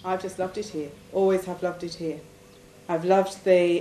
I've just loved it here. Always have loved it here. I've loved the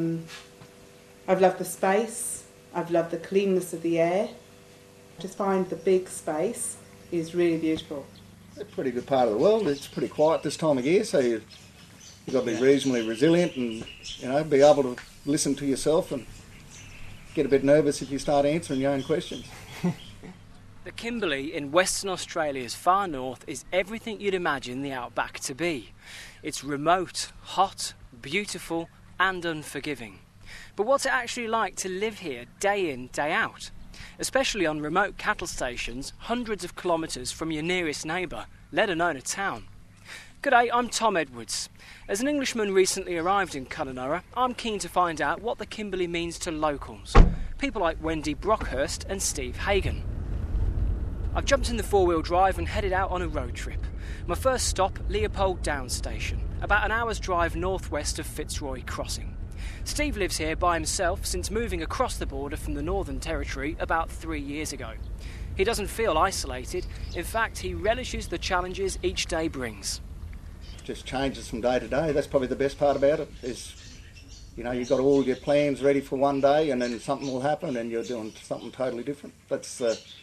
space. I've loved the cleanness of the air. I just find the big space is really beautiful. It's a pretty good part of the world. It's pretty quiet this time of year, so you've got to be reasonably resilient and, be able to listen to yourself and get a bit nervous if you start answering your own questions. The Kimberley in Western Australia's far north is everything you'd imagine the outback to be. It's remote, hot, beautiful and unforgiving. But what's it actually like to live here day in, day out? Especially on remote cattle stations hundreds of kilometres from your nearest neighbour, let alone a town. G'day, I'm Tom Edwards. As an Englishman recently arrived in Kununurra, I'm keen to find out what the Kimberley means to locals. People like Wendy Brockhurst and Steve Hagan. I've jumped in the four-wheel drive and headed out on a road trip. My first stop, Leopold Downs Station, about an hour's drive northwest of Fitzroy Crossing. Steve lives here by himself since moving across the border from the Northern Territory about 3 years ago. He doesn't feel isolated. In fact, he relishes the challenges each day brings. Just changes from day to day. That's probably the best part about it is, you've got all your plans ready for one day and then something will happen and you're doing something totally different. That's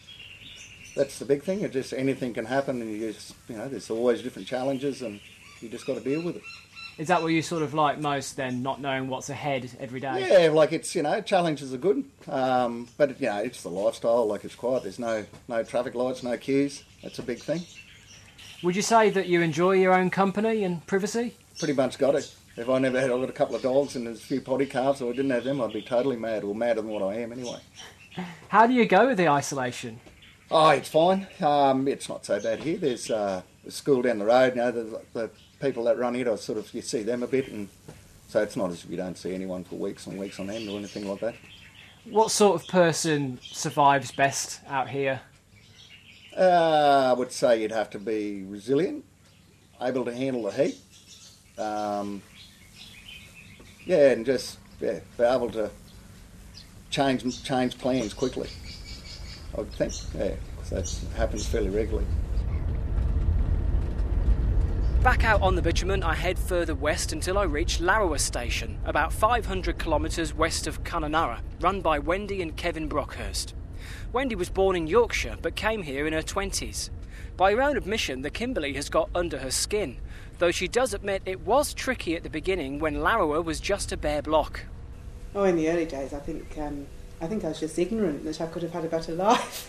the big thing. Just anything can happen and there's always different challenges and you just got to deal with it. Is that what you sort of like most then, not knowing what's ahead every day? Yeah, it's, challenges are good, but it's the lifestyle, it's quiet, there's no traffic lights, no queues, that's a big thing. Would you say that you enjoy your own company and privacy? Pretty much got it. If I never had a couple of dogs and there's a few potty calves or I didn't have them, I'd be totally mad, or madder than what I am anyway. How do you go with the isolation? Oh, it's fine. It's not so bad here. There's a school down the road, the people that run it, you see them a bit, and so it's not as if you don't see anyone for weeks and weeks on end or anything like that. What sort of person survives best out here? I would say you'd have to be resilient, able to handle the heat, and just be able to change plans quickly, I would think. Yeah, so it happens fairly regularly. Back out on the bitumen, I head further west until I reach Larrowa Station, about 500 kilometres west of Kununurra, run by Wendy and Kevin Brockhurst. Wendy was born in Yorkshire but came here in her 20s. By her own admission, the Kimberley has got under her skin, though she does admit it was tricky at the beginning when Larrowa was just a bare block. Oh, in the early days, I think I was just ignorant that I could have had a better life.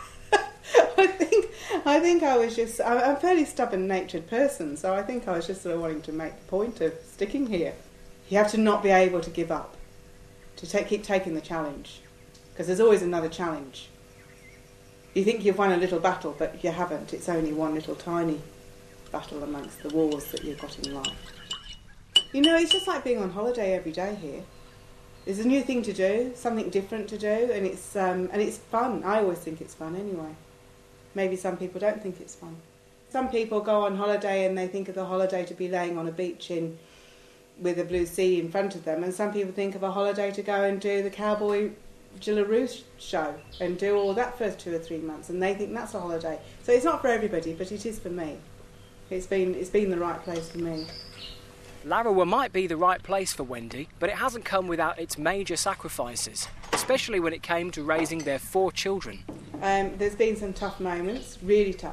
I think I was just... I'm a fairly stubborn-natured person, so I think I was just sort of wanting to make the point of sticking here. You have to not be able to give up, to keep taking the challenge, because there's always another challenge. You think you've won a little battle, but you haven't. It's only one little tiny battle amongst the wars that you've got in life. It's just like being on holiday every day here. There's a new thing to do, something different to do, and it's fun. I always think it's fun anyway. Maybe some people don't think it's fun. Some people go on holiday and they think of the holiday to be laying on a beach with a blue sea in front of them, and some people think of a holiday to go and do the cowboy Gillaroo show and do all that for 2 or 3 months, and they think that's a holiday. So it's not for everybody, but it is for me. It's been the right place for me. Larrowa might be the right place for Wendy, but it hasn't come without its major sacrifices, especially when it came to raising their 4 children. There's been some tough moments, really tough.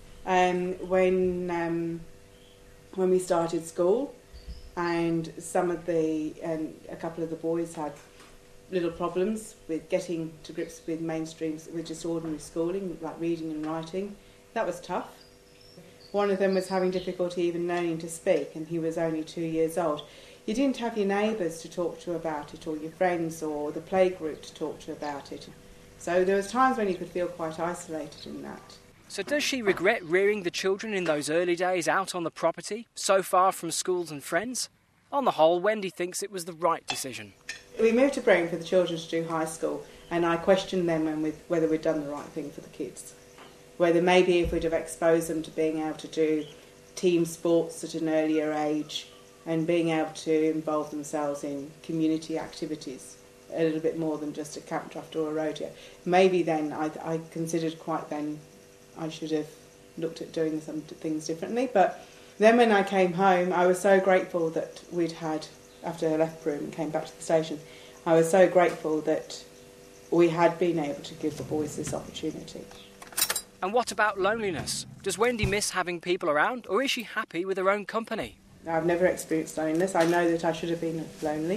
When we started school, and a couple of the boys had little problems with getting to grips with with just ordinary schooling, like reading and writing. That was tough. One of them was having difficulty even learning to speak, and he was only 2 years old. You didn't have your neighbours to talk to about it, or your friends, or the playgroup to talk to about it. So there was times when you could feel quite isolated in that. So does she regret rearing the children in those early days out on the property, so far from schools and friends? On the whole, Wendy thinks it was the right decision. We moved to Bremen for the children to do high school, and I questioned them whether we'd done the right thing for the kids. Whether maybe if we'd have exposed them to being able to do team sports at an earlier age and being able to involve themselves in community activities a little bit more than just a camp draft or a rodeo. Maybe then I considered quite then I should have looked at doing some things differently, but Then when I came home, I was so grateful that we'd had, after I left Broome and came back to the station, I was so grateful that we had been able to give the boys this opportunity. And what about loneliness? Does Wendy miss having people around, or is she happy with her own company? I've never experienced loneliness. I know that I should have been lonely.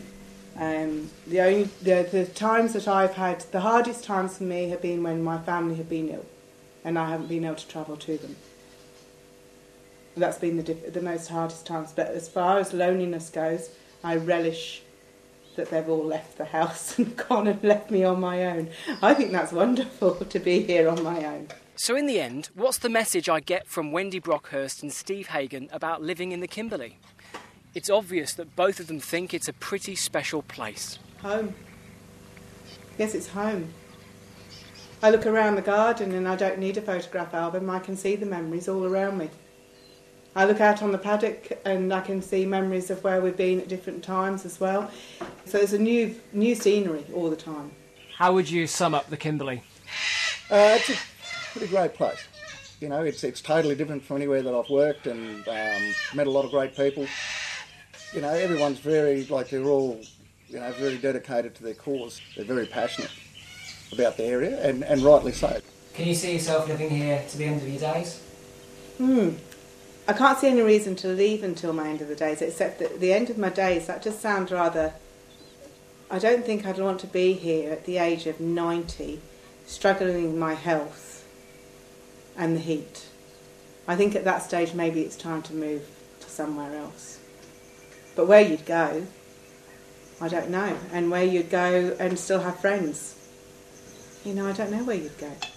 The times that I've had, the hardest times for me have been when my family have been ill and I haven't been able to travel to them. That's been the most hardest times. But as far as loneliness goes, I relish that they've all left the house and gone and left me on my own. I think that's wonderful to be here on my own. So in the end, what's the message I get from Wendy Brockhurst and Steve Hagan about living in the Kimberley? It's obvious that both of them think it's a pretty special place. Home. Yes, it's home. I look around the garden and I don't need a photograph album. I can see the memories all around me. I look out on the paddock and I can see memories of where we've been at different times as well. So there's a new scenery all the time. How would you sum up the Kimberley? It's a pretty great place. You know, it's totally different from anywhere that I've worked, and met a lot of great people. You know, everyone's they're all, very dedicated to their cause. They're very passionate about the area, and rightly so. Can you see yourself living here to the end of your days? I can't see any reason to leave until my end of the days, except that the end of my days, that just sounds rather... I don't think I'd want to be here at the age of 90, struggling with my health and the heat. I think at that stage maybe it's time to move to somewhere else. But where you'd go, I don't know. And where you'd go and still have friends, I don't know where you'd go.